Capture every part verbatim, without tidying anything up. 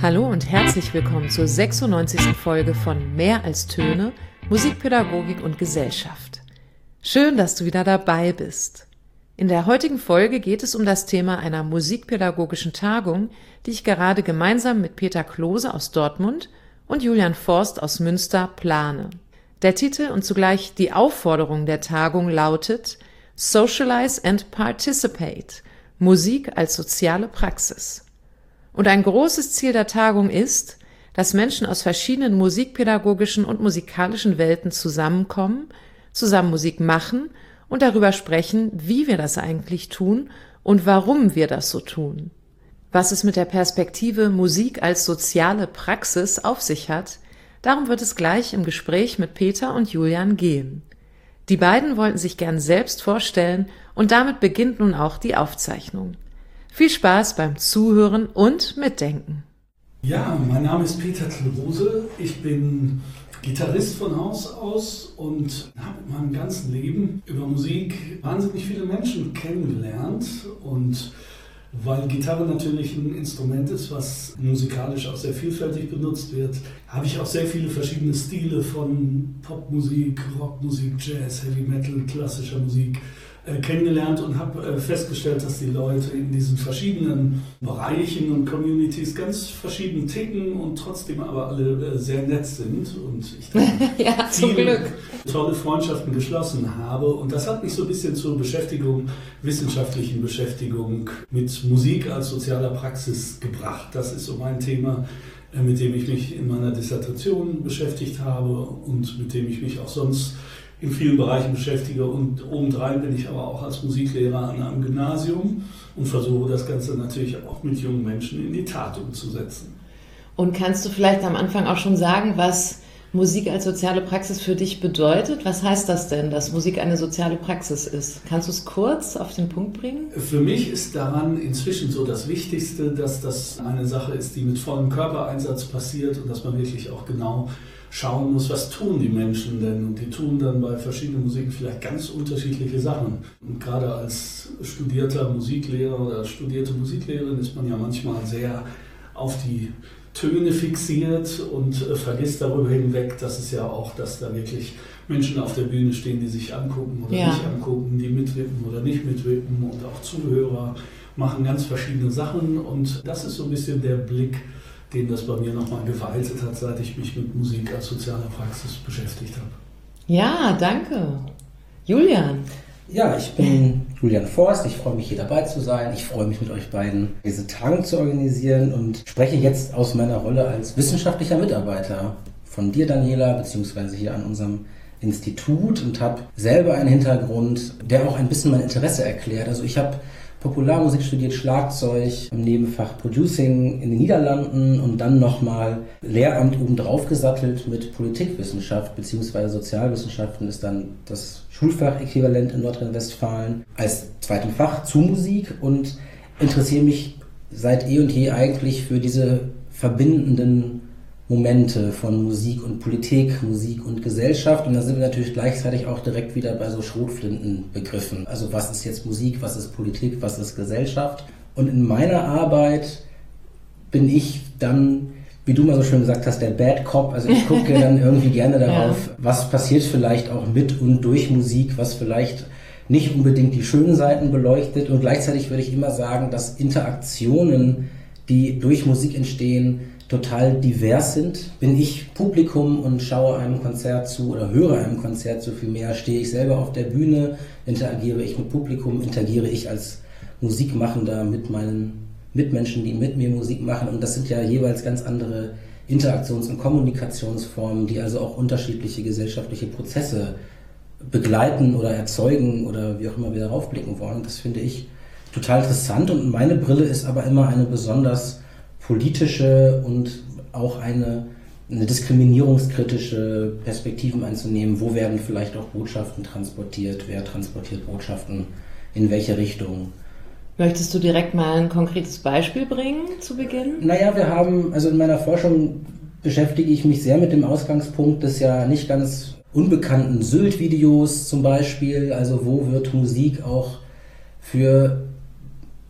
Hallo und herzlich willkommen zur sechsundneunzigsten Folge von Mehr als Töne, Musikpädagogik und Gesellschaft. Schön, dass du wieder dabei bist. In der heutigen Folge geht es um das Thema einer musikpädagogischen Tagung, die ich gerade gemeinsam mit Peter Klose aus Dortmund und Julian Forst aus Münster plane. Der Titel und zugleich die Aufforderung der Tagung lautet Socialize and Participate – Musik als soziale Praxis. Und ein großes Ziel der Tagung ist, dass Menschen aus verschiedenen musikpädagogischen und musikalischen Welten zusammenkommen, zusammen Musik machen und darüber sprechen, wie wir das eigentlich tun und warum wir das so tun. Was es mit der Perspektive Musik als soziale Praxis auf sich hat, darum wird es gleich im Gespräch mit Peter und Julian gehen. Die beiden wollten sich gern selbst vorstellen und damit beginnt nun auch die Aufzeichnung. Viel Spaß beim Zuhören und Mitdenken. Ja, mein Name ist Peter Klose. Ich bin Gitarrist von Haus aus und habe in meinem ganzen Leben über Musik wahnsinnig viele Menschen kennengelernt. Und weil Gitarre natürlich ein Instrument ist, was musikalisch auch sehr vielfältig benutzt wird, habe ich auch sehr viele verschiedene Stile von Popmusik, Rockmusik, Jazz, Heavy Metal, klassischer Musik äh, kennengelernt und habe äh, festgestellt, dass die Leute in diesen verschiedenen Bereichen und Communities ganz verschieden ticken und trotzdem aber alle äh, sehr nett sind und ich dann ja, zum Glück tolle Freundschaften geschlossen habe. Und das hat mich so ein bisschen zur Beschäftigung, wissenschaftlichen Beschäftigung mit Musik als sozialer Praxis gebracht. Das ist so mein Thema, mit dem ich mich in meiner Dissertation beschäftigt habe und mit dem ich mich auch sonst in vielen Bereichen beschäftige. Und obendrein bin ich aber auch als Musiklehrer an einem Gymnasium und versuche das Ganze natürlich auch mit jungen Menschen in die Tat umzusetzen. Und kannst du vielleicht am Anfang auch schon sagen, was Musik als soziale Praxis für dich bedeutet? Was heißt das denn, dass Musik eine soziale Praxis ist? Kannst du es kurz auf den Punkt bringen? Für mich ist daran inzwischen so das Wichtigste, dass das eine Sache ist, die mit vollem Körpereinsatz passiert und dass man wirklich auch genau schauen muss, was tun die Menschen denn? Und die tun dann bei verschiedenen Musiken vielleicht ganz unterschiedliche Sachen. Und gerade als studierter Musiklehrer oder studierte Musiklehrerin ist man ja manchmal sehr auf die Töne fixiert und äh, vergisst darüber hinweg, dass es ja auch, dass da wirklich Menschen auf der Bühne stehen, die sich angucken oder ja. nicht angucken, die mitwippen oder nicht mitwippen und auch Zuhörer machen ganz verschiedene Sachen und das ist so ein bisschen der Blick, den das bei mir nochmal geweitet hat, seit ich mich mit Musik als sozialer Praxis beschäftigt habe. Ja, danke. Julian. Ja, ich bin Julian Forst, ich freue mich hier dabei zu sein. Ich freue mich mit euch beiden, diese Tagung zu organisieren und spreche jetzt aus meiner Rolle als wissenschaftlicher Mitarbeiter von dir, Daniela, beziehungsweise hier an unserem Institut und habe selber einen Hintergrund, der auch ein bisschen mein Interesse erklärt. Also ich habe Popularmusik studiert, Schlagzeug, im Nebenfach Producing in den Niederlanden und dann nochmal Lehramt obendrauf gesattelt mit Politikwissenschaft bzw. Sozialwissenschaften ist dann das Schulfachäquivalent in Nordrhein-Westfalen als zweitem Fach zu Musik und interessiere mich seit eh und je eigentlich für diese verbindenden Momente von Musik und Politik, Musik und Gesellschaft. Und da sind wir natürlich gleichzeitig auch direkt wieder bei so Schrotflintenbegriffen. Also was ist jetzt Musik, was ist Politik, was ist Gesellschaft? Und in meiner Arbeit bin ich dann, wie du mal so schön gesagt hast, der Bad Cop. Also ich gucke dann irgendwie gerne darauf, ja. was passiert vielleicht auch mit und durch Musik, was vielleicht nicht unbedingt die schönen Seiten beleuchtet. Und gleichzeitig würde ich immer sagen, dass Interaktionen, die durch Musik entstehen, total divers sind. Bin ich Publikum und schaue einem Konzert zu oder höre einem Konzert zu, viel mehr stehe ich selber auf der Bühne, interagiere ich mit Publikum, interagiere ich als Musikmachender mit meinen Mitmenschen, die mit mir Musik machen und das sind ja jeweils ganz andere Interaktions- und Kommunikationsformen, die also auch unterschiedliche gesellschaftliche Prozesse begleiten oder erzeugen oder wie auch immer wir darauf blicken wollen. Das finde ich total interessant und meine Brille ist aber immer eine besonders politische und auch eine, eine diskriminierungskritische Perspektiven einzunehmen. Wo werden vielleicht auch Botschaften transportiert? Wer transportiert Botschaften? In welche Richtung? Möchtest du direkt mal ein konkretes Beispiel bringen zu Beginn? Naja, wir haben, also in meiner Forschung beschäftige ich mich sehr mit dem Ausgangspunkt des ja nicht ganz unbekannten Sylt-Videos zum Beispiel. Also wo wird Musik auch für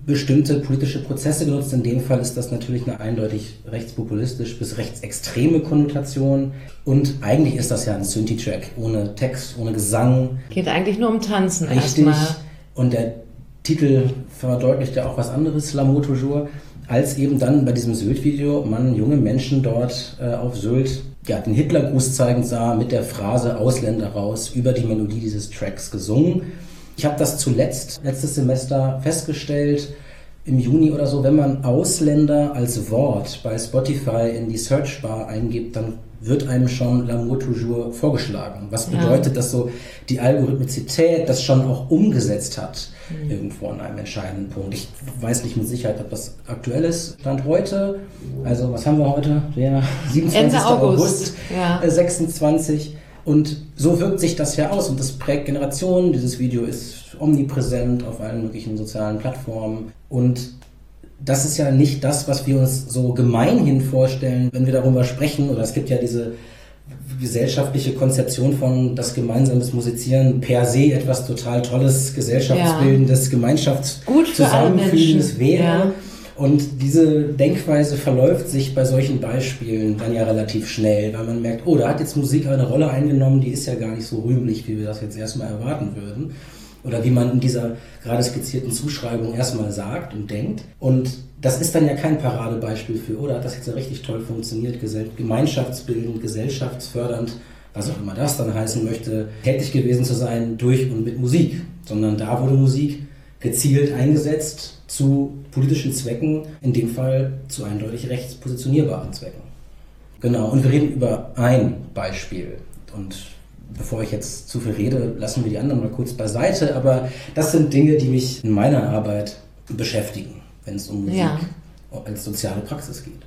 bestimmte politische Prozesse genutzt. In dem Fall ist das natürlich eine eindeutig rechtspopulistisch bis rechtsextreme Konnotation. Und eigentlich ist das ja ein Synthi-Track, ohne Text, ohne Gesang. Geht eigentlich nur um Tanzen Richtig. erstmal. Und der Titel verdeutlicht ja auch was anderes, L'amour toujours, als eben dann bei diesem Sylt-Video man junge Menschen dort äh, auf Sylt ja, den Hitlergruß zeigend sah, mit der Phrase Ausländer raus, über die Melodie dieses Tracks gesungen. Ich habe das zuletzt, letztes Semester, festgestellt, im Juni oder so, wenn man Ausländer als Wort bei Spotify in die Searchbar eingibt, dann wird einem schon L'amour toujours vorgeschlagen. Was bedeutet, ja. dass so die Algorithmizität das schon auch umgesetzt hat, mhm. irgendwo an einem entscheidenden Punkt. Ich weiß nicht mit Sicherheit, ob das aktuell ist. Stand heute, also was haben wir heute? Der siebenundzwanzigsten August ja. sechsundzwanzig. Und so wirkt sich das ja aus und das prägt Generationen. Dieses Video ist omnipräsent auf allen möglichen sozialen Plattformen. Und das ist ja nicht das, was wir uns so gemeinhin vorstellen, wenn wir darüber sprechen. Oder es gibt ja diese gesellschaftliche Konzeption von das gemeinsames Musizieren per se etwas total Tolles, gesellschaftsbildendes, ja. Gemeinschaftszusammenfühlendes wäre. Ja. Und diese Denkweise verläuft sich bei solchen Beispielen dann ja relativ schnell, weil man merkt, oh, da hat jetzt Musik eine Rolle eingenommen, die ist ja gar nicht so rühmlich, wie wir das jetzt erstmal erwarten würden. Oder wie man in dieser gerade skizzierten Zuschreibung erstmal sagt und denkt. Und das ist dann ja kein Paradebeispiel für, oh, da hat das jetzt ja richtig toll funktioniert, gemeinschaftsbildend, gesellschaftsfördernd, was auch immer das dann heißen möchte, tätig gewesen zu sein durch und mit Musik. Sondern da wurde Musik gezielt eingesetzt zu politischen Zwecken, in dem Fall zu eindeutig rechtspositionierbaren Zwecken. Genau, und wir reden über ein Beispiel. Und bevor ich jetzt zu viel rede, lassen wir die anderen mal kurz beiseite. Aber das sind Dinge, die mich in meiner Arbeit beschäftigen, wenn es um Musik ja. als soziale Praxis geht.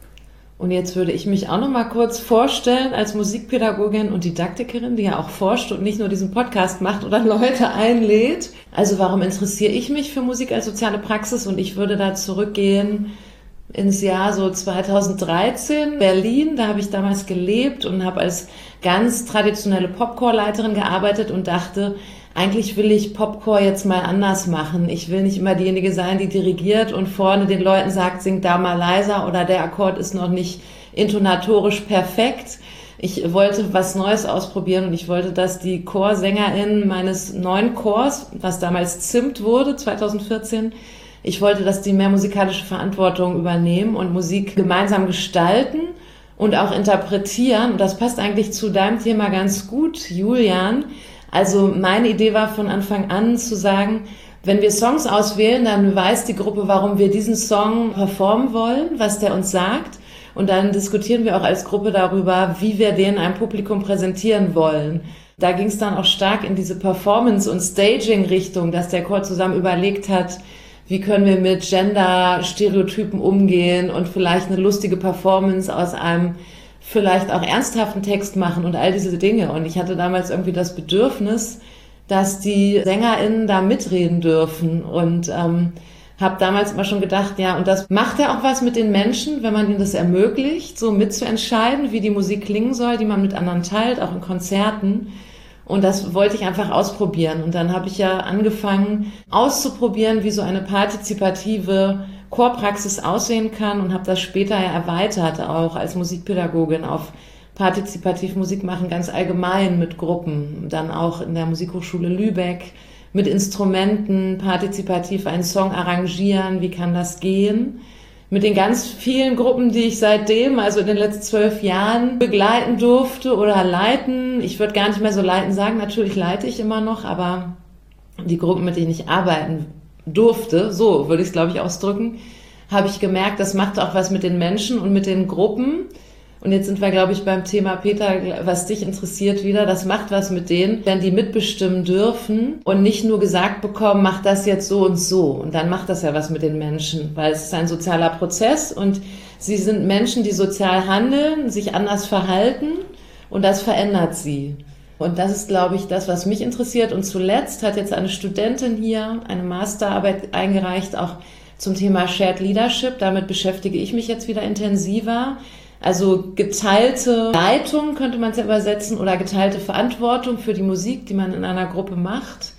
Und jetzt würde ich mich auch noch mal kurz vorstellen als Musikpädagogin und Didaktikerin, die ja auch forscht und nicht nur diesen Podcast macht oder Leute einlädt. Also warum interessiere ich mich für Musik als soziale Praxis? Und ich würde da zurückgehen ins Jahr so zweitausenddreizehn, Berlin. Da habe ich damals gelebt und habe als ganz traditionelle Popchorleiterin gearbeitet und dachte, eigentlich will ich Popchor jetzt mal anders machen. Ich will nicht immer diejenige sein, die dirigiert und vorne den Leuten sagt, singt da mal leiser oder der Akkord ist noch nicht intonatorisch perfekt. Ich wollte was Neues ausprobieren und ich wollte, dass die ChorsängerInnen meines neuen Chors, was damals Zimt wurde, zweitausendvierzehn, ich wollte, dass die mehr musikalische Verantwortung übernehmen und Musik gemeinsam gestalten und auch interpretieren. Und das passt eigentlich zu deinem Thema ganz gut, Julian. Also meine Idee war von Anfang an zu sagen, wenn wir Songs auswählen, dann weiß die Gruppe, warum wir diesen Song performen wollen, was der uns sagt. Und dann diskutieren wir auch als Gruppe darüber, wie wir den einem Publikum präsentieren wollen. Da ging es dann auch stark in diese Performance- und Staging-Richtung, dass der Chor zusammen überlegt hat, wie können wir mit Gender-Stereotypen umgehen und vielleicht eine lustige Performance aus einem vielleicht auch ernsthaften Text machen und all diese Dinge. Und ich hatte damals irgendwie das Bedürfnis, dass die SängerInnen da mitreden dürfen und ähm, habe damals immer schon gedacht, ja, und das macht ja auch was mit den Menschen, wenn man ihnen das ermöglicht, so mitzuentscheiden, wie die Musik klingen soll, die man mit anderen teilt, auch in Konzerten. Und das wollte ich einfach ausprobieren. Und dann habe ich ja angefangen auszuprobieren, wie so eine partizipative Chorpraxis aussehen kann und habe das später ja erweitert, auch als Musikpädagogin auf partizipativ Musik machen, ganz allgemein mit Gruppen. Dann auch in der Musikhochschule Lübeck mit Instrumenten partizipativ einen Song arrangieren, wie kann das gehen? Mit den ganz vielen Gruppen, die ich seitdem, also in den letzten zwölf Jahren, begleiten durfte oder leiten. Ich würde gar nicht mehr so leiten sagen, natürlich leite ich immer noch, aber die Gruppen, mit denen ich arbeiten durfte, so würde ich es, glaube ich, ausdrücken, habe ich gemerkt, das macht auch was mit den Menschen und mit den Gruppen. Und jetzt sind wir, glaube ich, beim Thema, Peter, was dich interessiert wieder. Das macht was mit denen, wenn die mitbestimmen dürfen und nicht nur gesagt bekommen, mach das jetzt so und so. Und dann macht das ja was mit den Menschen, weil es ist ein sozialer Prozess und sie sind Menschen, die sozial handeln, sich anders verhalten und das verändert sie. Und das ist, glaube ich, das, was mich interessiert. Und zuletzt hat jetzt eine Studentin hier eine Masterarbeit eingereicht, auch zum Thema Shared Leadership. Damit beschäftige ich mich jetzt wieder intensiver. Also geteilte Leitung könnte man es ja übersetzen oder geteilte Verantwortung für die Musik, die man in einer Gruppe macht.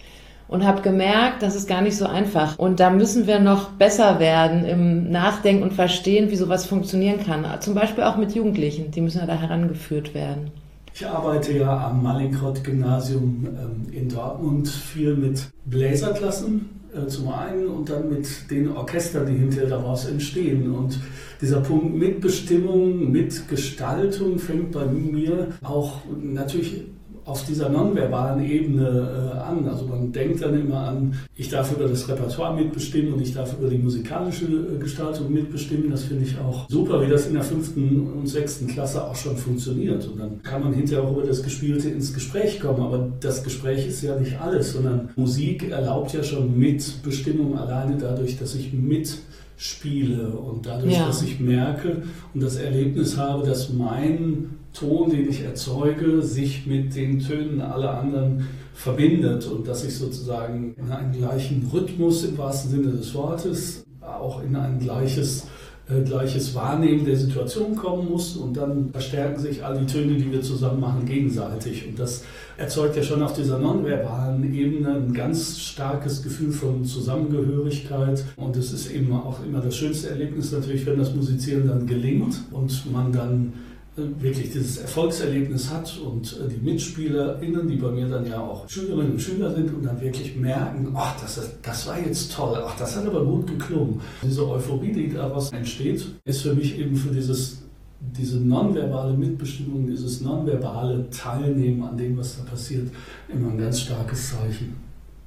und habe gemerkt, das ist gar nicht so einfach. Und da müssen wir noch besser werden im Nachdenken und Verstehen, wie sowas funktionieren kann. Zum Beispiel auch mit Jugendlichen, die müssen ja da herangeführt werden. Ich arbeite ja am Mallinckrodt-Gymnasium in Dortmund viel mit Bläserklassen zum einen und dann mit den Orchestern, die hinterher daraus entstehen. Und dieser Punkt Mitbestimmung, Mitgestaltung fängt bei mir auch natürlich auf dieser nonverbalen Ebene äh, an. Also man denkt dann immer an, ich darf über das Repertoire mitbestimmen und ich darf über die musikalische äh, Gestaltung mitbestimmen. Das finde ich auch super, wie das in der fünften und sechsten Klasse auch schon funktioniert. Und dann kann man hinterher auch über das Gespielte ins Gespräch kommen. Aber das Gespräch ist ja nicht alles, sondern Musik erlaubt ja schon Mitbestimmung alleine dadurch, dass ich mitspiele und dadurch, ja. dass ich merke und das Erlebnis habe, dass mein Ton, den ich erzeuge, sich mit den Tönen aller anderen verbindet und dass ich sozusagen in einen gleichen Rhythmus im wahrsten Sinne des Wortes, auch in ein gleiches, äh, gleiches Wahrnehmen der Situation kommen muss und dann verstärken sich all die Töne, die wir zusammen machen, gegenseitig. Und das erzeugt ja schon auf dieser nonverbalen Ebene ein ganz starkes Gefühl von Zusammengehörigkeit. Und es ist eben auch immer das schönste Erlebnis natürlich, wenn das Musizieren dann gelingt und man dann wirklich dieses Erfolgserlebnis hat und die MitspielerInnen, die bei mir dann ja auch Schülerinnen und Schüler sind und dann wirklich merken, ach, das, das war jetzt toll, ach, das hat aber gut geklungen. Diese Euphorie, die daraus entsteht, ist für mich eben für dieses, diese nonverbale Mitbestimmung, dieses nonverbale Teilnehmen an dem, was da passiert, immer ein ganz starkes Zeichen.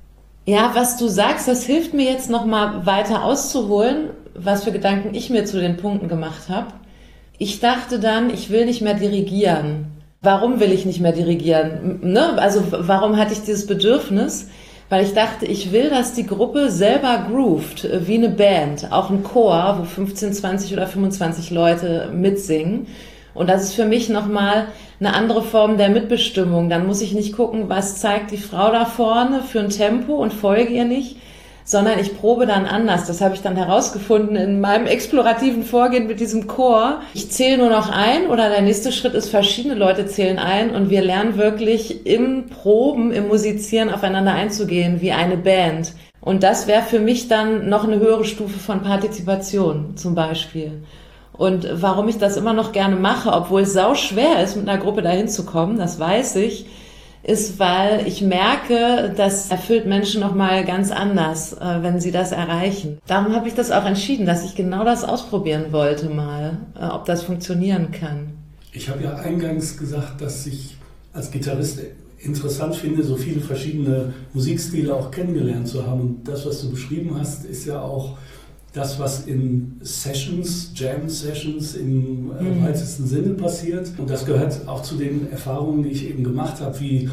Ja, was du sagst, das hilft mir jetzt nochmal weiter auszuholen, was für Gedanken ich mir zu den Punkten gemacht habe. Ich dachte dann, ich will nicht mehr dirigieren. Warum will ich nicht mehr dirigieren? Ne? Also warum hatte ich dieses Bedürfnis? Weil ich dachte, ich will, dass die Gruppe selber groovt, wie eine Band, auch ein Chor, wo fünfzehn, zwanzig oder fünfundzwanzig Leute mitsingen. Und das ist für mich nochmal eine andere Form der Mitbestimmung. Dann muss ich nicht gucken, was zeigt die Frau da vorne für ein Tempo und folge ihr nicht, sondern ich probe dann anders. Das habe ich dann herausgefunden in meinem explorativen Vorgehen mit diesem Chor. Ich zähle nur noch ein oder der nächste Schritt ist, verschiedene Leute zählen ein und wir lernen wirklich im Proben, im Musizieren aufeinander einzugehen, wie eine Band. Und das wäre für mich dann noch eine höhere Stufe von Partizipation zum Beispiel. Und warum ich das immer noch gerne mache, obwohl es sau schwer ist, mit einer Gruppe dahin zu kommen, das weiß ich, ist, weil ich merke, das erfüllt Menschen nochmal ganz anders, wenn sie das erreichen. Darum habe ich das auch entschieden, dass ich genau das ausprobieren wollte mal, ob das funktionieren kann. Ich habe ja eingangs gesagt, dass ich als Gitarrist interessant finde, so viele verschiedene Musikstile auch kennengelernt zu haben. Und das, was du beschrieben hast, ist ja auch das, was in Sessions, Jam-Sessions im äh, mhm. weitesten Sinne passiert. Und das gehört auch zu den Erfahrungen, die ich eben gemacht habe, wie,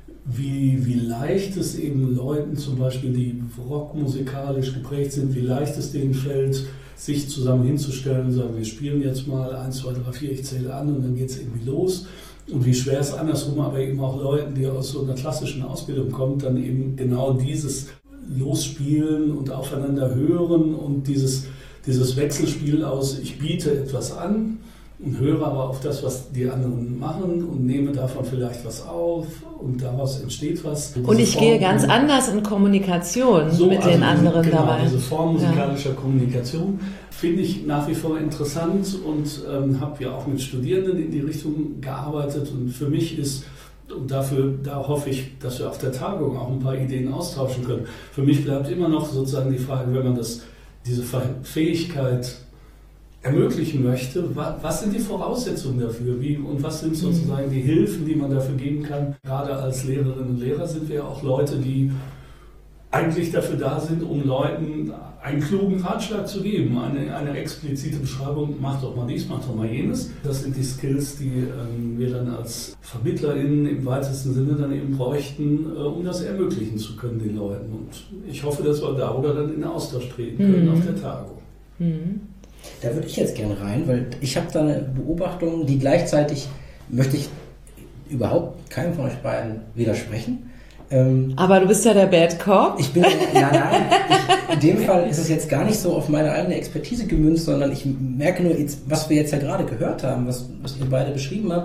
wie, wie leicht es eben Leuten, zum Beispiel, die rockmusikalisch geprägt sind, wie leicht es denen fällt, sich zusammen hinzustellen und sagen, wir spielen jetzt mal eins, zwei, drei, vier, ich zähle an und dann geht es irgendwie los. Und wie schwer es andersrum aber eben auch Leuten, die aus so einer klassischen Ausbildung kommen, dann eben genau dieses Losspielen und aufeinander hören und dieses, dieses Wechselspiel aus, ich biete etwas an und höre aber auf das, was die anderen machen und nehme davon vielleicht was auf und daraus entsteht was. Und, und ich Form, gehe ganz anders in Kommunikation so, mit also den anderen genau, dabei. Diese Form musikalischer ja. Kommunikation finde ich nach wie vor interessant und ähm, habe ja auch mit Studierenden in die Richtung gearbeitet und für mich ist, und dafür, da hoffe ich, dass wir auf der Tagung auch ein paar Ideen austauschen können. Für mich bleibt immer noch sozusagen die Frage, wenn man das, diese Fähigkeit ermöglichen möchte, was sind die Voraussetzungen dafür? Wie, und was sind sozusagen die Hilfen, die man dafür geben kann? Gerade als Lehrerinnen und Lehrer sind wir ja auch Leute, die eigentlich dafür da sind, um Leuten einen klugen Ratschlag zu geben, eine, eine explizite Beschreibung, mach doch mal dies, mach doch mal jenes. Das sind die Skills, die ähm, wir dann als VermittlerInnen im weitesten Sinne dann eben bräuchten, äh, um das ermöglichen zu können den Leuten. Und ich hoffe, dass wir darüber dann in den Austausch treten können mhm. auf der Tagung. Mhm. Da würde ich jetzt gerne rein, weil ich habe da eine Beobachtung, die gleichzeitig möchte ich überhaupt keinem von euch beiden widersprechen. Ähm, Aber du bist ja der Bad Cop. Ich bin, nein, nein, ich, in dem Fall ist es jetzt gar nicht so auf meine eigene Expertise gemünzt, sondern ich merke nur, jetzt, was wir jetzt ja gerade gehört haben, was, was ihr beide beschrieben habt,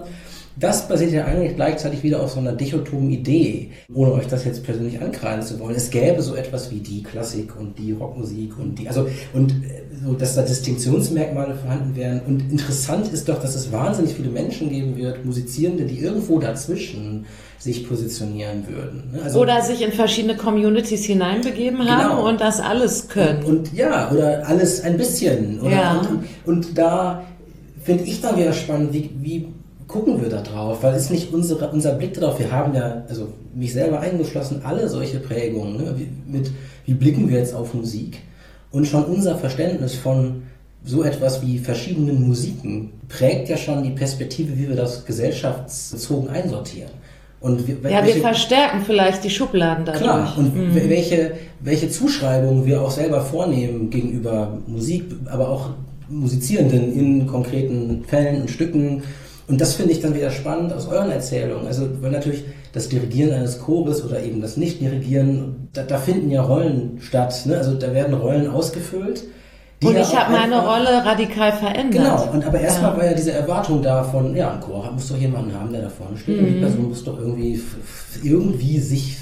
das basiert ja eigentlich gleichzeitig wieder auf so einer dichotomen Idee, ohne euch das jetzt persönlich ankreiden zu wollen. Es gäbe so etwas wie die Klassik und die Rockmusik und die, also, und so, dass da Distinktionsmerkmale vorhanden wären. Und interessant ist doch, dass es wahnsinnig viele Menschen geben wird, Musizierende, die irgendwo dazwischen sich positionieren würden. Also, oder sich in verschiedene Communities hineinbegeben haben genau. und das alles können. Und, und ja, oder alles ein bisschen. Oder, ja. und, und da finde ich dann wieder spannend, wie, wie gucken wir da drauf? Weil es ist nicht unsere, unser Blick darauf. Wir haben ja, also mich selber eingeschlossen, alle solche Prägungen. Ne? Wie, mit, wie blicken wir jetzt auf Musik? Und schon unser Verständnis von so etwas wie verschiedenen Musiken prägt ja schon die Perspektive, wie wir das gesellschaftsbezogen einsortieren. Und wir, ja, welche, wir verstärken vielleicht die Schubladen dadurch. Klar, und mhm. welche, welche Zuschreibungen wir auch selber vornehmen gegenüber Musik, aber auch Musizierenden in konkreten Fällen und Stücken. Und das finde ich dann wieder spannend aus euren Erzählungen. Also, weil natürlich das Dirigieren eines Chores oder eben das Nicht-Dirigieren, da, da finden ja Rollen statt. Ne? Also da werden Rollen ausgefüllt. Und ich habe meine Rolle radikal verändert. Genau, und aber erstmal ja. war ja diese Erwartung da von, ja, ein Chor muss doch jemanden haben, der da vorne steht. Mhm. Und die Person muss doch irgendwie, irgendwie sich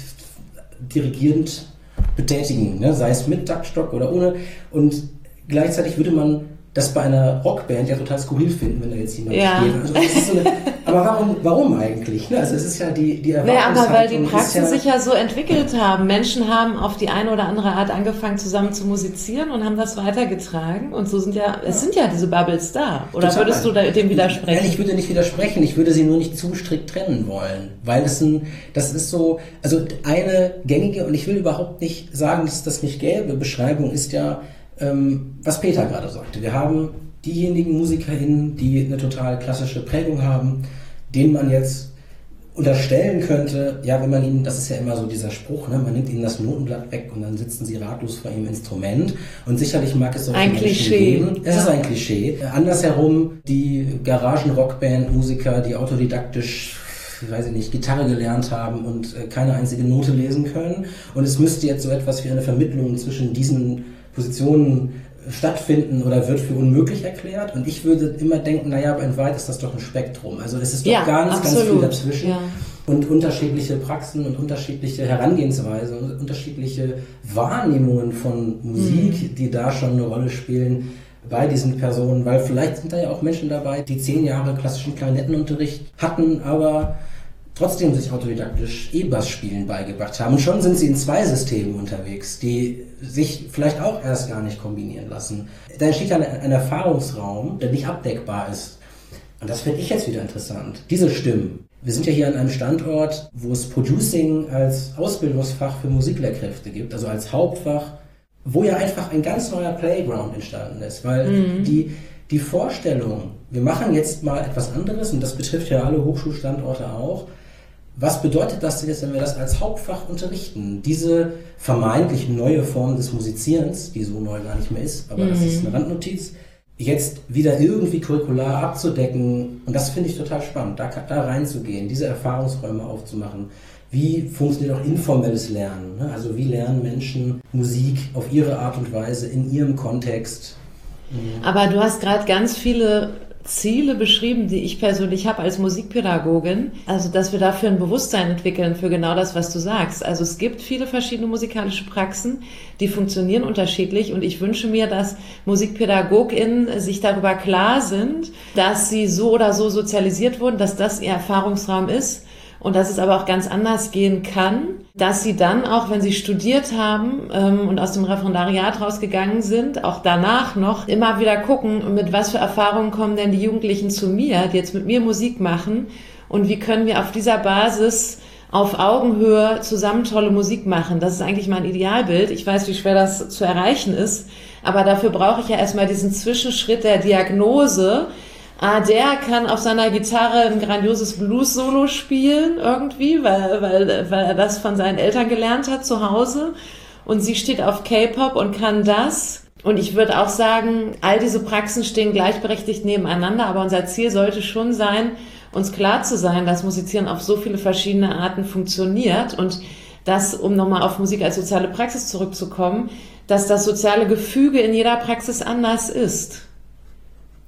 dirigierend betätigen, ne? Sei es mit Taktstock oder ohne. Und gleichzeitig würde man das bei einer Rockband ja total skurril finden, wenn da jetzt jemand ja. steht. Also das ist so eine, aber warum, warum eigentlich? Also es ist ja die, die Erwartungshaltung. Ja, aber weil die Praxen ja sich ja so entwickelt haben. Menschen haben auf die eine oder andere Art angefangen, zusammen zu musizieren und haben das weitergetragen. Und so sind ja, es ja. sind ja diese Bubbles da. Oder total. Würdest du dem widersprechen? Nein, ich würde nicht widersprechen. Ich würde sie nur nicht zu strikt trennen wollen. Weil es ein, das ist so, also eine gängige, und ich will überhaupt nicht sagen, dass es das nicht gäbe, Beschreibung ist ja, was Peter gerade sagte. Wir haben diejenigen MusikerInnen, die eine total klassische Prägung haben, denen man jetzt unterstellen könnte, ja, wenn man ihnen, das ist ja immer so dieser Spruch, ne, man nimmt ihnen das Notenblatt weg und dann sitzen sie ratlos vor ihrem Instrument. Und sicherlich mag es solche ein Menschen Klischee. geben. Es ja. ist ein Klischee. Andersherum die Garagen-Rockband-Musiker, die autodidaktisch, ich weiß nicht, Gitarre gelernt haben und keine einzige Note lesen können. Und es müsste jetzt so etwas wie eine Vermittlung zwischen diesen Positionen stattfinden oder wird für unmöglich erklärt. Und ich würde immer denken, naja, aber in weit ist das doch ein Spektrum. Also es ist doch ja, ganz, absolut. ganz viel dazwischen. Ja. Und unterschiedliche Praxen und unterschiedliche Herangehensweisen und unterschiedliche Wahrnehmungen von Musik, mhm. die da schon eine Rolle spielen bei diesen Personen. Weil vielleicht sind da ja auch Menschen dabei, die zehn Jahre klassischen Klarinettenunterricht hatten, aber trotzdem sich autodidaktisch E-Bass-Spielen beigebracht haben. Und schon sind sie in zwei Systemen unterwegs, die sich vielleicht auch erst gar nicht kombinieren lassen. Da entsteht ein, ein Erfahrungsraum, der nicht abdeckbar ist. Und das finde ich jetzt wieder interessant. Diese Stimmen. Wir sind ja hier an einem Standort, wo es Producing als Ausbildungsfach für Musiklehrkräfte gibt, also als Hauptfach, wo ja einfach ein ganz neuer Playground entstanden ist, weil mhm. die Die Vorstellung, wir machen jetzt mal etwas anderes, und das betrifft ja alle Hochschulstandorte auch, was bedeutet das jetzt, wenn wir das als Hauptfach unterrichten? Diese vermeintlich neue Form des Musizierens, die so neu gar nicht mehr ist, aber mhm. das ist eine Randnotiz, jetzt wieder irgendwie curricular abzudecken. Und das finde ich total spannend, da, da reinzugehen, diese Erfahrungsräume aufzumachen. Wie funktioniert auch informelles Lernen? Ne? Also wie lernen Menschen Musik auf ihre Art und Weise, in ihrem Kontext? Mhm. Aber du hast gerade ganz viele Ziele beschrieben, die ich persönlich habe als Musikpädagogin. Also, dass wir dafür ein Bewusstsein entwickeln für genau das, was du sagst. Also, es gibt viele verschiedene musikalische Praxen, die funktionieren unterschiedlich. Und ich wünsche mir, dass MusikpädagogInnen sich darüber klar sind, dass sie so oder so sozialisiert wurden, dass das ihr Erfahrungsraum ist. Und dass es aber auch ganz anders gehen kann, dass sie dann auch, wenn sie studiert haben ähm, und aus dem Referendariat rausgegangen sind, auch danach noch immer wieder gucken, mit was für Erfahrungen kommen denn die Jugendlichen zu mir, die jetzt mit mir Musik machen, und wie können wir auf dieser Basis auf Augenhöhe zusammen tolle Musik machen. Das ist eigentlich mein Idealbild. Ich weiß, wie schwer das zu erreichen ist, aber dafür brauche ich ja erstmal diesen Zwischenschritt der Diagnose. Ah, der kann auf seiner Gitarre ein grandioses Blues-Solo spielen irgendwie, weil, weil, weil er das von seinen Eltern gelernt hat zu Hause. Und sie steht auf K-Pop und kann das. Und ich würde auch sagen, all diese Praxen stehen gleichberechtigt nebeneinander, aber unser Ziel sollte schon sein, uns klar zu sein, dass Musizieren auf so viele verschiedene Arten funktioniert und dass, um nochmal auf Musik als soziale Praxis zurückzukommen, dass das soziale Gefüge in jeder Praxis anders ist.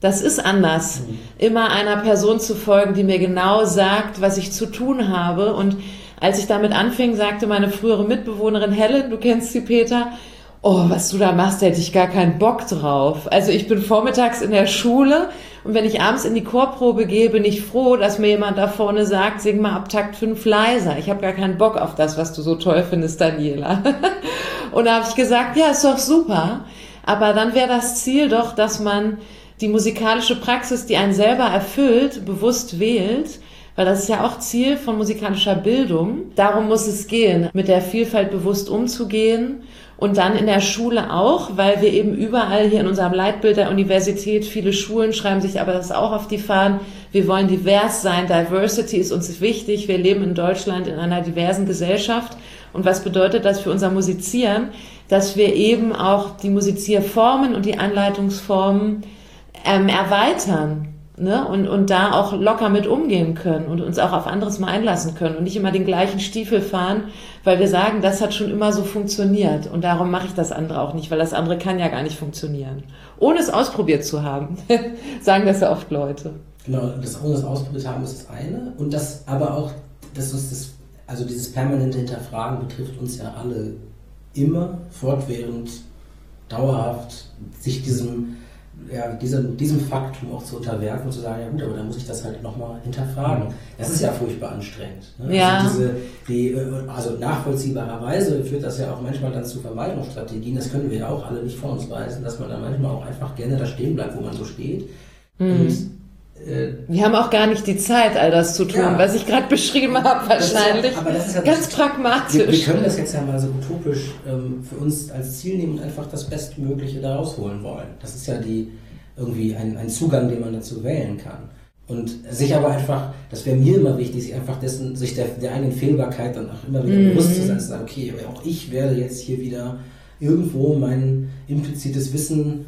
Das ist anders, mhm. immer einer Person zu folgen, die mir genau sagt, was ich zu tun habe. Und als ich damit anfing, sagte meine frühere Mitbewohnerin Helen, du kennst sie, Peter, oh, was du da machst, da hätte ich gar keinen Bock drauf. Also ich bin vormittags in der Schule und wenn ich abends in die Chorprobe gehe, bin ich froh, dass mir jemand da vorne sagt, sing mal ab Takt fünf leiser. Ich habe gar keinen Bock auf das, was du so toll findest, Daniela. Und da habe ich gesagt, ja, ist doch super. Aber dann wäre das Ziel doch, dass man die musikalische Praxis, die einen selber erfüllt, bewusst wählt, weil das ist ja auch Ziel von musikalischer Bildung. Darum muss es gehen, mit der Vielfalt bewusst umzugehen und dann in der Schule auch, weil wir eben überall hier in unserem Leitbild der Universität, viele Schulen schreiben sich aber das auch auf die Fahnen, wir wollen divers sein, Diversity ist uns wichtig, wir leben in Deutschland in einer diversen Gesellschaft. Und was bedeutet das für unser Musizieren? Dass wir eben auch die Musizierformen und die Anleitungsformen ähm, erweitern, ne? und, und da auch locker mit umgehen können und uns auch auf anderes mal einlassen können und nicht immer den gleichen Stiefel fahren, weil wir sagen, das hat schon immer so funktioniert und darum mache ich das andere auch nicht, weil das andere kann ja gar nicht funktionieren. Ohne es ausprobiert zu haben, sagen das ja oft Leute. Genau, das ohne es ausprobiert haben ist das eine und das aber auch, das ist das, also dieses permanente Hinterfragen betrifft uns ja alle immer, fortwährend, dauerhaft, sich diesem ja, diesem, diesem Faktum auch zu unterwerfen und zu sagen, ja gut, aber dann muss ich das halt nochmal hinterfragen. Das ist ja furchtbar anstrengend. Ne? Ja. Also, diese, die, also nachvollziehbarerweise führt das ja auch manchmal dann zu Vermeidungsstrategien. Das können wir ja auch alle nicht vor uns weisen, dass man dann manchmal auch einfach gerne da stehen bleibt, wo man so steht. Mhm. Und, äh, wir haben auch gar nicht die Zeit, all das zu tun, ja, was ich gerade beschrieben habe, wahrscheinlich. Ja, aber das ist ja ganz das, pragmatisch. Wir, wir können das jetzt ja mal so utopisch ähm, für uns als Ziel nehmen und einfach das Bestmögliche da rausholen wollen. Das ist ja die irgendwie ein, ein Zugang, den man dazu wählen kann. Und sich aber einfach, das wäre mir immer wichtig, sich einfach dessen, sich der, der eigenen Fehlbarkeit dann auch immer wieder mhm. bewusst zu sein, zu sagen, okay, aber auch ich werde jetzt hier wieder irgendwo mein implizites Wissen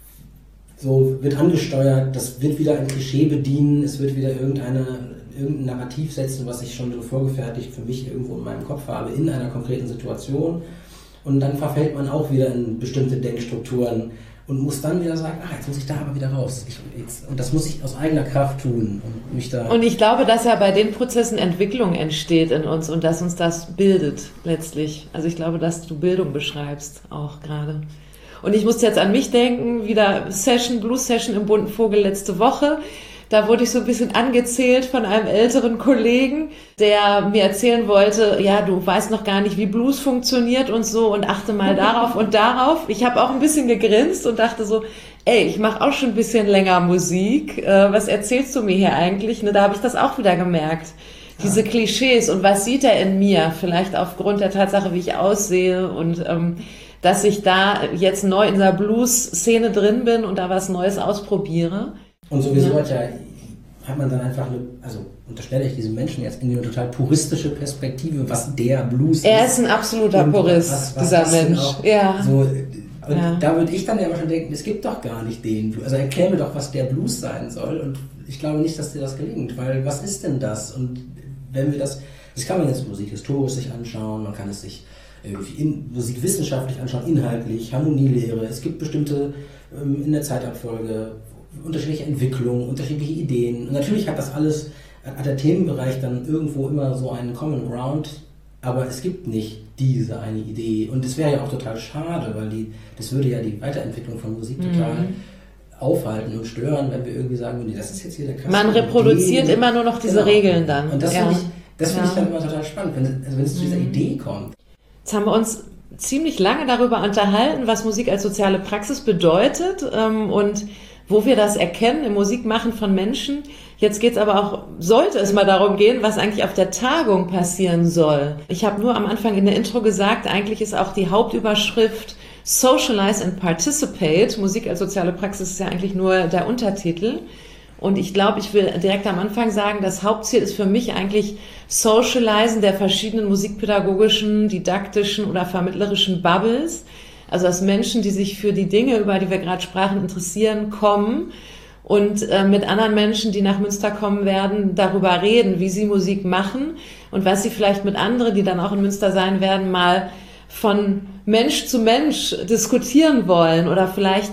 so wird angesteuert, das wird wieder ein Klischee bedienen, es wird wieder irgendeine, irgendein Narrativ setzen, was ich schon so vorgefertigt für mich irgendwo in meinem Kopf habe, in einer konkreten Situation. Und dann verfällt man auch wieder in bestimmte Denkstrukturen und muss dann wieder sagen, ah, jetzt muss ich da aber wieder raus. Ich, jetzt, und das muss ich aus eigener Kraft tun. Und, mich da und ich glaube, dass ja bei den Prozessen Entwicklung entsteht in uns und dass uns das bildet letztlich. Also ich glaube, dass du Bildung beschreibst auch gerade. Und ich musste jetzt an mich denken, wieder Session, Blues-Session im Bunten Vogel letzte Woche. Da wurde ich so ein bisschen angezählt von einem älteren Kollegen, der mir erzählen wollte, ja, du weißt noch gar nicht, wie Blues funktioniert und so und achte mal darauf und darauf. Ich habe auch ein bisschen gegrinst und dachte so, ey, ich mache auch schon ein bisschen länger Musik. Äh, was erzählst du mir hier eigentlich? Ne, da habe ich das auch wieder gemerkt. Diese Klischees und was sieht er in mir? Vielleicht aufgrund der Tatsache, wie ich aussehe und ähm, dass ich da jetzt neu in der Blues-Szene drin bin und da was Neues ausprobiere. Und sowieso ja. Hat, ja, hat man dann einfach eine, also unterstelle ich diesem Menschen jetzt in eine total puristische Perspektive, was der Blues ist. Er ist ein absoluter Purist, was, was dieser Mensch. Auch, ja. So, und ja. Da würde ich dann ja immer schon denken, es gibt doch gar nicht den Blues. Also erklär mir doch, was der Blues sein soll. Und ich glaube nicht, dass dir das gelingt, weil was ist denn das? Und wenn wir das, das kann man jetzt musikhistorisch sich anschauen, man kann es sich irgendwie in, musikwissenschaftlich anschauen, inhaltlich, Harmonielehre. Es gibt bestimmte ähm, in der Zeitabfolge unterschiedliche Entwicklungen, unterschiedliche Ideen. Und natürlich hat das alles, hat der Themenbereich dann irgendwo immer so einen Common Ground, aber es gibt nicht diese eine Idee. Und das wäre ja auch total schade, weil die, das würde ja die Weiterentwicklung von Musik mhm. total aufhalten und stören, wenn wir irgendwie sagen, nee, das ist jetzt hier der Kasten. Man reproduziert Idee. Immer nur noch diese genau. Regeln dann. Und das ja. finde ich, das find ja. ich dann immer total spannend, wenn, also wenn es zu dieser mhm. Idee kommt. Jetzt haben wir uns ziemlich lange darüber unterhalten, was Musik als soziale Praxis bedeutet ähm, und wo wir das erkennen im Musikmachen von Menschen. Jetzt geht es aber auch, sollte es mal darum gehen, was eigentlich auf der Tagung passieren soll. Ich habe nur am Anfang in der Intro gesagt, eigentlich ist auch die Hauptüberschrift Socialize and Participate. Musik als soziale Praxis ist ja eigentlich nur der Untertitel. Und ich glaube, ich will direkt am Anfang sagen, das Hauptziel ist für mich eigentlich Socializen der verschiedenen musikpädagogischen, didaktischen oder vermittlerischen Bubbles. Also dass Menschen, die sich für die Dinge, über die wir gerade sprachen, interessieren, kommen und äh, mit anderen Menschen, die nach Münster kommen werden, darüber reden, wie sie Musik machen und was sie vielleicht mit anderen, die dann auch in Münster sein werden, mal von Mensch zu Mensch diskutieren wollen oder vielleicht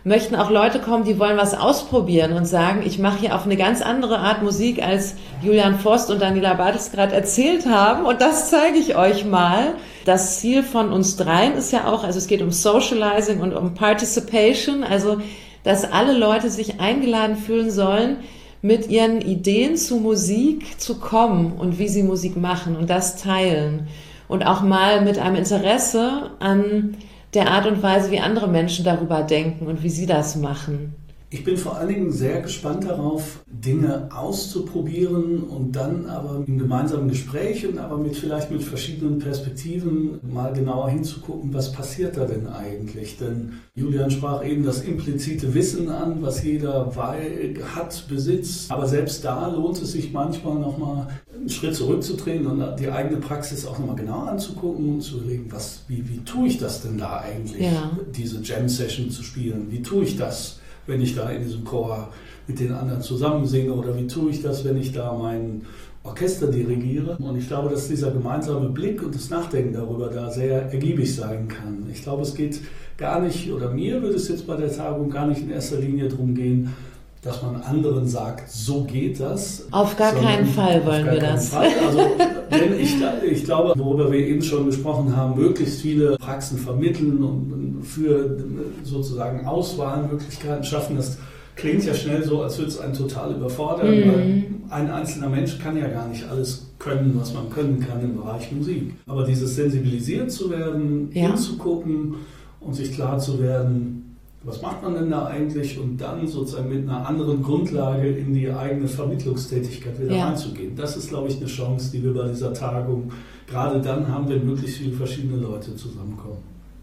möchten auch Leute kommen, die wollen was ausprobieren und sagen, ich mache hier auf eine ganz andere Art Musik, als Julian Forst und Daniela Bartels gerade erzählt haben. Und das zeige ich euch mal. Das Ziel von uns dreien ist ja auch, also es geht um Socializing und um Participation, also dass alle Leute sich eingeladen fühlen sollen, mit ihren Ideen zu Musik zu kommen und wie sie Musik machen und das teilen. Und auch mal mit einem Interesse an der Art und Weise, wie andere Menschen darüber denken und wie sie das machen. Ich bin vor allen Dingen sehr gespannt darauf, Dinge auszuprobieren und dann aber im gemeinsamen Gespräch und aber mit vielleicht mit verschiedenen Perspektiven mal genauer hinzugucken, was passiert da denn eigentlich? Denn Julian sprach eben das implizite Wissen an, was jeder hat, besitzt. Aber selbst da lohnt es sich manchmal nochmal einen Schritt zurückzudrehen und die eigene Praxis auch nochmal genauer anzugucken und zu überlegen, was, wie, wie tue ich das denn da eigentlich, ja. diese Jam-Session zu spielen? Wie tue ich das, wenn ich da in diesem Chor mit den anderen zusammen singe, oder wie tue ich das, wenn ich da mein Orchester dirigiere? Und ich glaube, dass dieser gemeinsame Blick und das Nachdenken darüber da sehr ergiebig sein kann. Ich glaube, es geht gar nicht, oder mir würde es jetzt bei der Tagung gar nicht in erster Linie darum gehen, dass man anderen sagt, so geht das. Auf gar keinen Fall wollen wir das. Fall. Also, denn ich, ich glaube, worüber wir eben schon gesprochen haben, möglichst viele Praxen vermitteln und für sozusagen Auswahlmöglichkeiten schaffen. Das klingt ja schnell so, als würde es einen total überfordern, mhm. weil ein einzelner Mensch kann ja gar nicht alles können, was man können kann im Bereich Musik. Aber dieses sensibilisiert zu werden, ja. hinzugucken und sich klar zu werden, was macht man denn da eigentlich, und dann sozusagen mit einer anderen Grundlage in die eigene Vermittlungstätigkeit wieder ja. reinzugehen. Das ist, glaube ich, eine Chance, die wir bei dieser Tagung gerade dann haben, wenn möglichst viele verschiedene Leute zusammenkommen.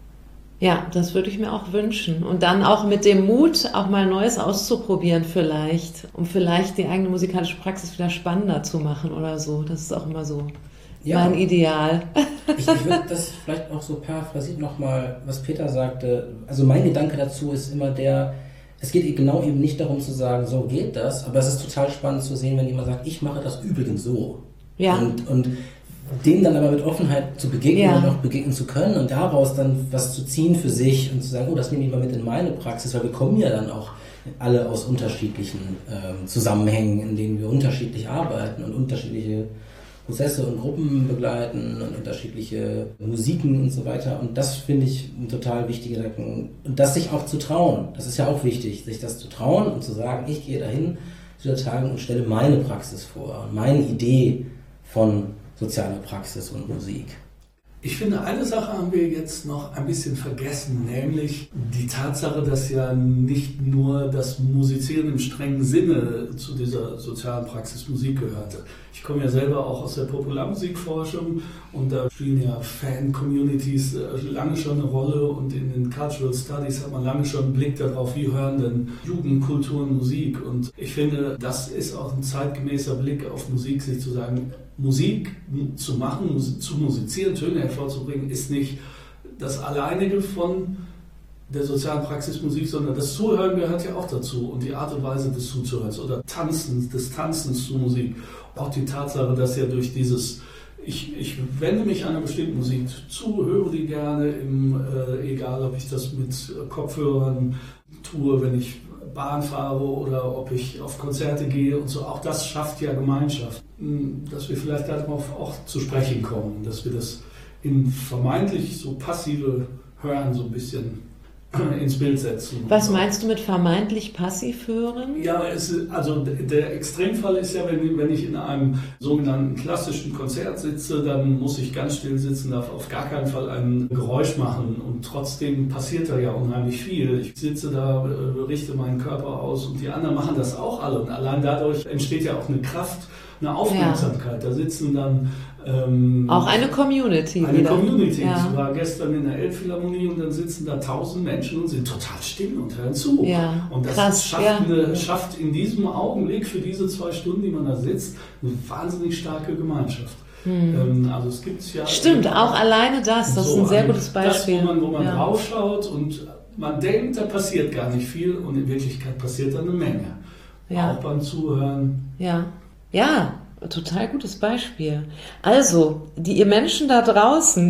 Ja, das würde ich mir auch wünschen. Und dann auch mit dem Mut, auch mal Neues auszuprobieren vielleicht, um vielleicht die eigene musikalische Praxis wieder spannender zu machen oder so. Das ist auch immer so ja. mein Ideal. Ich, ich würde das vielleicht auch so paraphrasiert nochmal, was Peter sagte. Also mein Gedanke dazu ist immer der, es geht genau eben nicht darum zu sagen, so geht das, aber es ist total spannend zu sehen, wenn jemand sagt, ich mache das übrigens so. Ja. Und, und dem dann aber mit Offenheit zu begegnen ja. und auch begegnen zu können und daraus dann was zu ziehen für sich und zu sagen, oh, das nehme ich mal mit in meine Praxis, weil wir kommen ja dann auch alle aus unterschiedlichen ähm, Zusammenhängen, in denen wir unterschiedlich arbeiten und unterschiedliche Prozesse und Gruppen begleiten und unterschiedliche Musiken und so weiter. Und das finde ich ein total wichtiger Gedanke. Und das sich auch zu trauen, das ist ja auch wichtig, sich das zu trauen und zu sagen, ich gehe dahin zu der Tagung und stelle meine Praxis vor, meine Idee von sozialer Praxis und Musik. Ich finde, eine Sache haben wir jetzt noch ein bisschen vergessen, nämlich die Tatsache, dass ja nicht nur das Musizieren im strengen Sinne zu dieser sozialen Praxis Musik gehörte. Ich komme ja selber auch aus der Popularmusikforschung und da spielen ja Fan-Communities lange schon eine Rolle, und in den Cultural Studies hat man lange schon einen Blick darauf, wie hören denn Jugendkulturen Musik. Und ich finde, das ist auch ein zeitgemäßer Blick auf Musik, sich zu sagen, Musik zu machen, zu musizieren, Töne hervorzubringen, ist nicht das Alleinige von der sozialen Praxis Musik, sondern das Zuhören gehört ja auch dazu und die Art und Weise des Zuzuhörens oder Tanzens, des Tanzens zu Musik. Auch die Tatsache, dass ja durch dieses, ich, ich wende mich einer bestimmten Musik zu, höre die gerne, im, äh, egal ob ich das mit Kopfhörern tue, wenn ich Bahn fahre oder ob ich auf Konzerte gehe und so, auch das schafft ja Gemeinschaft. Dass wir vielleicht darauf auch zu sprechen kommen, dass wir das in vermeintlich so passive Hören so ein bisschen ins Bild setzen. Was meinst du mit vermeintlich passiv hören? Ja, es, also der Extremfall ist ja, wenn, wenn ich in einem sogenannten klassischen Konzert sitze, dann muss ich ganz still sitzen, darf auf gar keinen Fall ein Geräusch machen, und trotzdem passiert da ja unheimlich viel. Ich sitze da, richte meinen Körper aus und die anderen machen das auch alle, und allein dadurch entsteht ja auch eine Kraft, eine Aufmerksamkeit. Ja. Da sitzen dann ähm, auch eine Community. Eine wieder. Community. Ja. Ich war gestern in der Elbphilharmonie und dann sitzen da tausend Menschen und sind total still und hören zu. Ja. Und das Krass, schafft, ja. eine, schafft in diesem Augenblick für diese zwei Stunden, die man da sitzt, eine wahnsinnig starke Gemeinschaft. Hm. Ähm, also es gibt ja. Stimmt, auch alleine das. Das so, ist ein sehr gutes Beispiel. Das, wo man, wo man ja. draufschaut und man denkt, da passiert gar nicht viel, und in Wirklichkeit passiert da eine Menge. Ja. Auch beim Zuhören. Ja. Ja, total gutes Beispiel. Also, die ihr Menschen da draußen,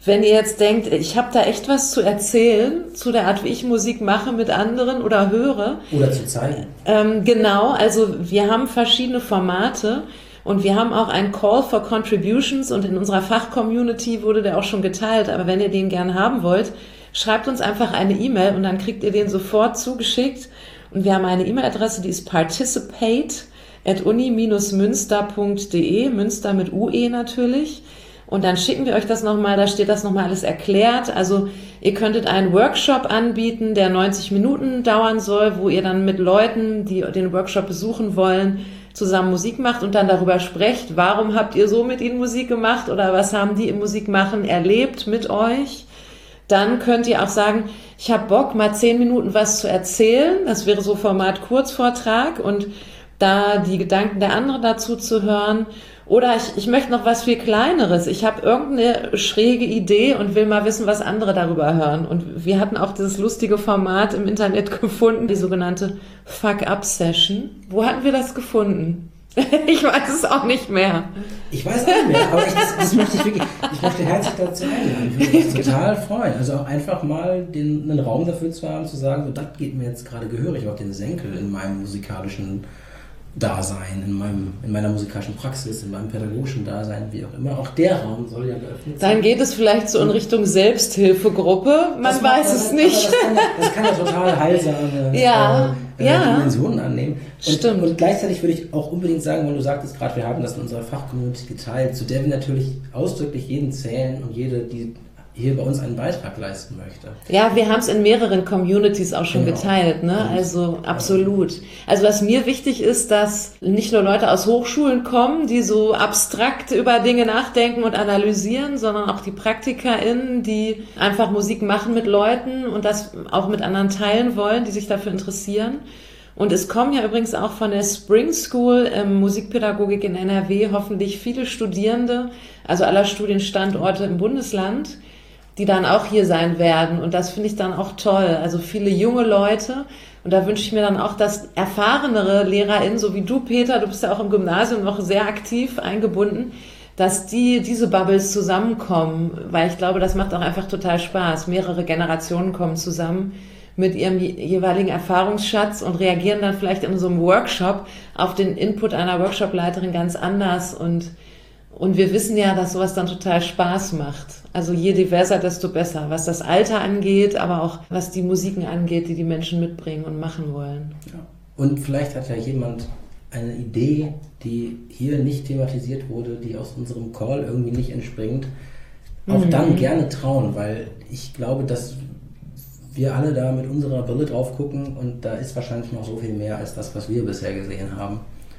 Wenn ihr jetzt denkt, ich habe da echt was zu erzählen, zu der Art, wie ich Musik mache mit anderen oder höre. Oder zu zeigen. Ähm, genau, also wir haben verschiedene Formate und wir haben auch einen Call for Contributions und in unserer Fachcommunity wurde der auch schon geteilt. Aber wenn ihr den gern haben wollt, schreibt uns einfach eine E-Mail und dann kriegt ihr den sofort zugeschickt. Und wir haben eine E-Mail-Adresse, die ist participate at uni dash münster punkt de, Münster mit U E natürlich. Und dann schicken wir euch das nochmal, da steht das nochmal alles erklärt. Also ihr könntet einen Workshop anbieten, der neunzig Minuten dauern soll, wo ihr dann mit Leuten, die den Workshop besuchen wollen, zusammen Musik macht und dann darüber sprecht, warum habt ihr so mit ihnen Musik gemacht oder was haben die im Musikmachen erlebt mit euch. Dann könnt ihr auch sagen, ich habe Bock, mal zehn Minuten was zu erzählen. Das wäre so Format Kurzvortrag und da die Gedanken der anderen dazu zu hören. Oder ich, ich möchte noch was viel Kleineres. Ich habe irgendeine schräge Idee und will mal wissen, was andere darüber hören. Und wir hatten auch dieses lustige Format im Internet gefunden, die sogenannte Fuck-Up-Session. Wo hatten wir das gefunden? Ich weiß es auch nicht mehr. Ich weiß auch nicht mehr, aber ich, das, das möchte ich wirklich, ich möchte herzlich dazu einladen. Ich würde mich total freuen. Also auch einfach mal den, einen Raum dafür zu haben, zu sagen, so, das geht mir jetzt gerade gehörig auf den Senkel in meinem musikalischen Dasein, in meinem, in meiner musikalischen Praxis, in meinem pädagogischen Dasein, wie auch immer. Auch der Raum soll ja geöffnet sein. Dann geht es vielleicht so in Richtung Selbsthilfegruppe. Man das weiß es nicht. Das kann, das kann ja total heilsame ja, äh, ja. Dimensionen annehmen. Und, Stimmt. Und gleichzeitig würde ich auch unbedingt sagen, weil du sagtest gerade, wir haben das in unserer Fachcommunity geteilt, zu der wir natürlich ausdrücklich jeden zählen und jede, die hier bei uns einen Beitrag leisten möchte. Ja, wir haben es in mehreren Communities auch schon genau. geteilt, ne? Also absolut. Also was mir wichtig ist, dass nicht nur Leute aus Hochschulen kommen, die so abstrakt über Dinge nachdenken und analysieren, sondern auch die PraktikerInnen, die einfach Musik machen mit Leuten und das auch mit anderen teilen wollen, die sich dafür interessieren. Und es kommen ja übrigens auch von der Spring School ähm, Musikpädagogik in N R W hoffentlich viele Studierende, also aller Studienstandorte im Bundesland, die dann auch hier sein werden. Und das finde ich dann auch toll. Also viele junge Leute. Und da wünsche ich mir dann auch, dass erfahrenere LehrerInnen, so wie du, Peter, du bist ja auch im Gymnasium noch sehr aktiv eingebunden, dass die, diese Bubbles zusammenkommen. Weil ich glaube, das macht auch einfach total Spaß. Mehrere Generationen kommen zusammen mit ihrem jeweiligen Erfahrungsschatz und reagieren dann vielleicht in so einem Workshop auf den Input einer Workshopleiterin ganz anders. Und Und wir wissen ja, dass sowas dann total Spaß macht. Also je diverser, desto besser. Was das Alter angeht, aber auch was die Musiken angeht, die die Menschen mitbringen und machen wollen. Ja. Und vielleicht hat ja jemand eine Idee, die hier nicht thematisiert wurde, die aus unserem Call irgendwie nicht entspringt. Auch mhm. dann gerne trauen, weil ich glaube, dass wir alle da mit unserer Brille drauf gucken und da ist wahrscheinlich noch so viel mehr als das, was wir bisher gesehen haben.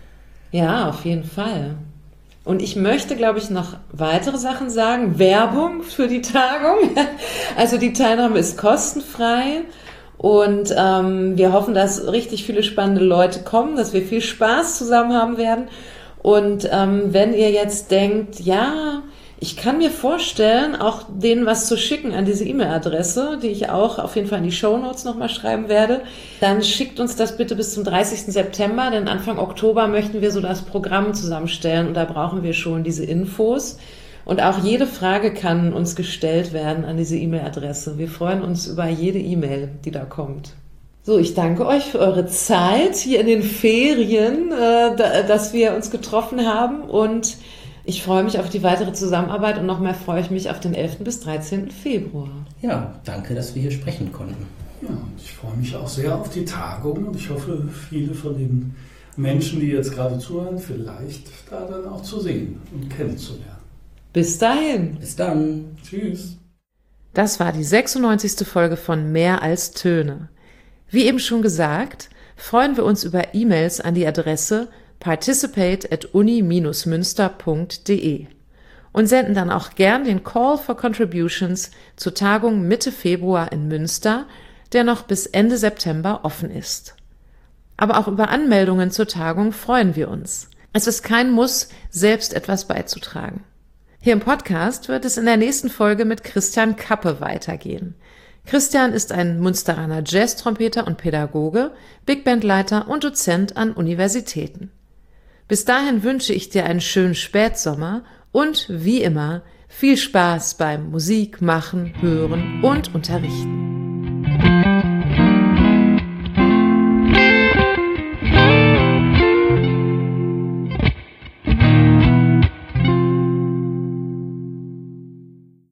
Ja, auf jeden Fall. Und ich möchte, glaube ich, noch weitere Sachen sagen. Werbung für die Tagung. Also die Teilnahme ist kostenfrei und ähm, wir hoffen, dass richtig viele spannende Leute kommen, dass wir viel Spaß zusammen haben werden. Und ähm, wenn ihr jetzt denkt, ja, ich kann mir vorstellen, auch denen was zu schicken an diese E-Mail-Adresse, die ich auch auf jeden Fall in die Shownotes nochmal schreiben werde, dann schickt uns das bitte bis zum dreißigsten September, denn Anfang Oktober möchten wir so das Programm zusammenstellen und da brauchen wir schon diese Infos. Und auch jede Frage kann uns gestellt werden an diese E-Mail-Adresse. Wir freuen uns über jede E-Mail, die da kommt. So, ich danke euch für eure Zeit hier in den Ferien, äh, dass wir uns getroffen haben und ich freue mich auf die weitere Zusammenarbeit und noch mehr freue ich mich auf den elften bis dreizehnten Februar. Ja, danke, dass wir hier sprechen konnten. Ja, ich freue mich auch sehr auf die Tagung und ich hoffe, viele von den Menschen, die jetzt gerade zuhören, vielleicht da dann auch zu sehen und kennenzulernen. Bis dahin. Bis dann. Tschüss. Das war die sechsundneunzigste Folge von Mehr als Töne. Wie eben schon gesagt, freuen wir uns über E-Mails an die Adresse participate at uni dash münster punkt de und senden dann auch gern den Call for Contributions zur Tagung Mitte Februar in Münster, der noch bis Ende September offen ist. Aber auch über Anmeldungen zur Tagung freuen wir uns. Es ist kein Muss, selbst etwas beizutragen. Hier im Podcast wird es in der nächsten Folge mit Christian Kappe weitergehen. Christian ist ein Münsteraner Jazz-Trompeter und Pädagoge, Big-Band-Leiter und Dozent an Universitäten. Bis dahin wünsche ich dir einen schönen Spätsommer und, wie immer, Viel Spaß beim Musik machen, hören und unterrichten.